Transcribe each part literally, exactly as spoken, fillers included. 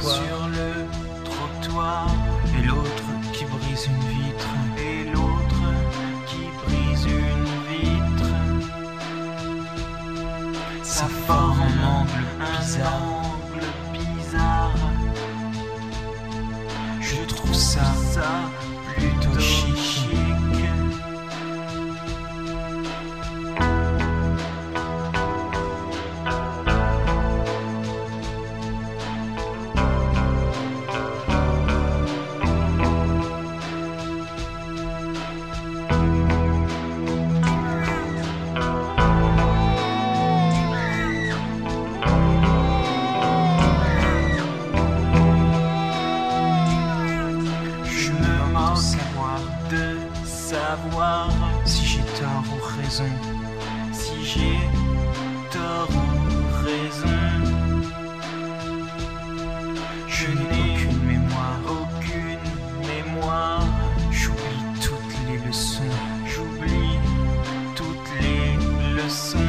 trottoir, sur le trottoir, et l'autre qui brise une vitre, et l'autre qui brise une vitre. ça forme un angle Un bizarre. angle bizarre. Je trouve ça Ça plutôt chic. chic. Je Je me me moque de moque savoir de savoir si j'ai tort ou raison. si j'ai tort ou raison. Je n'ai aucune mémoire, aucune mémoire. j'oublie toutes les leçons. J'oublie toutes les leçons.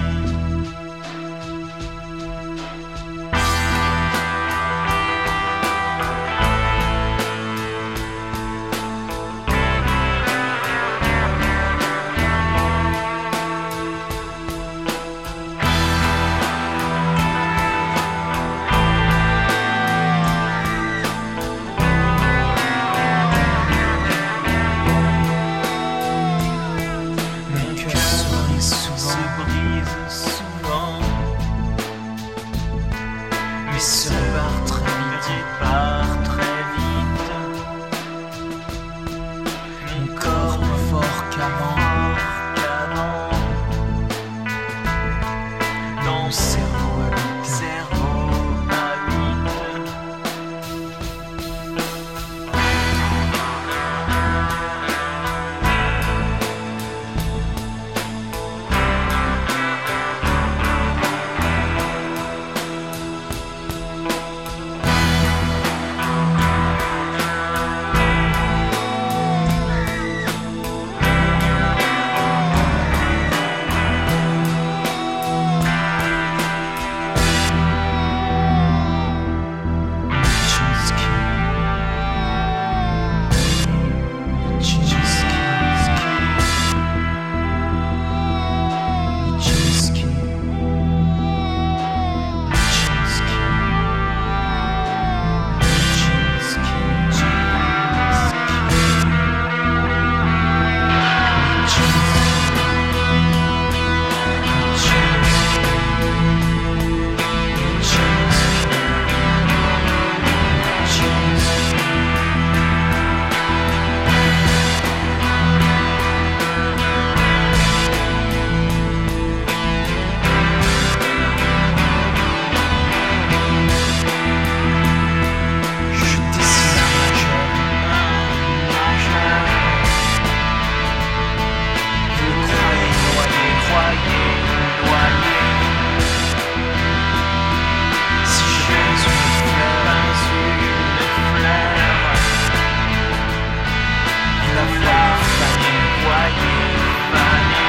Mon cœur se brise Se souvent, brise souvent, mais se repart très vite. repart très vite. Mon corps plus fort qu'avant, qu'avant, mon cerveau habite. cerveau habite. Nijinsky. Nijinsky. Nijinsky. Nijinsky. Je dessine un majeur, Majeur, vous croyez noyé, croyez, noyé. si je pèse une fleur, Pince une fleur, il va falloir faner. voyez, faner.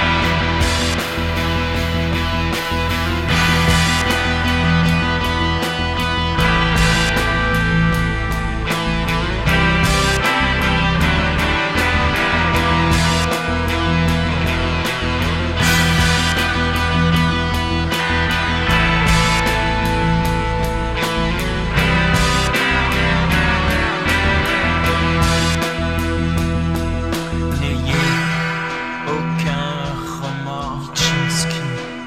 N'ayez Aucun remords. Nijinsky.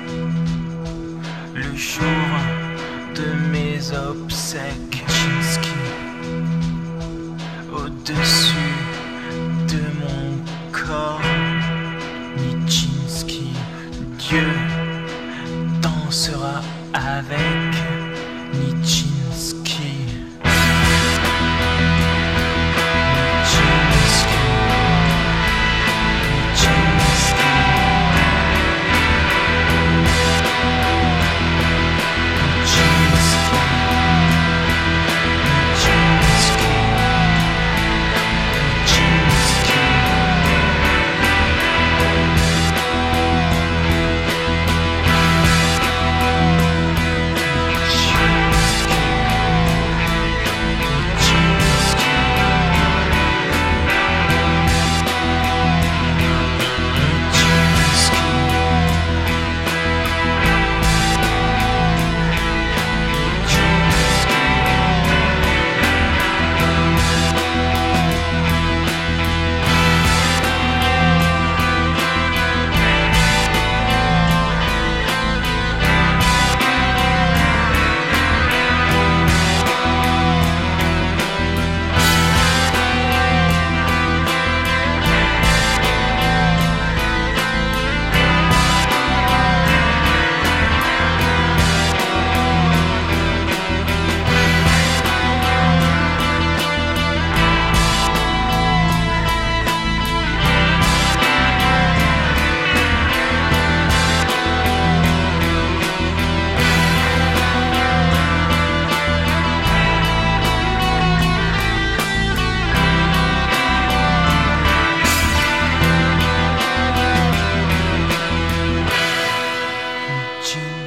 Le jour de mes obsèques, Nijinsky. au-dessus de mon corps, Nijinsky. Dieu dansera avec. Nijinsky. Nijinsky. Ginny.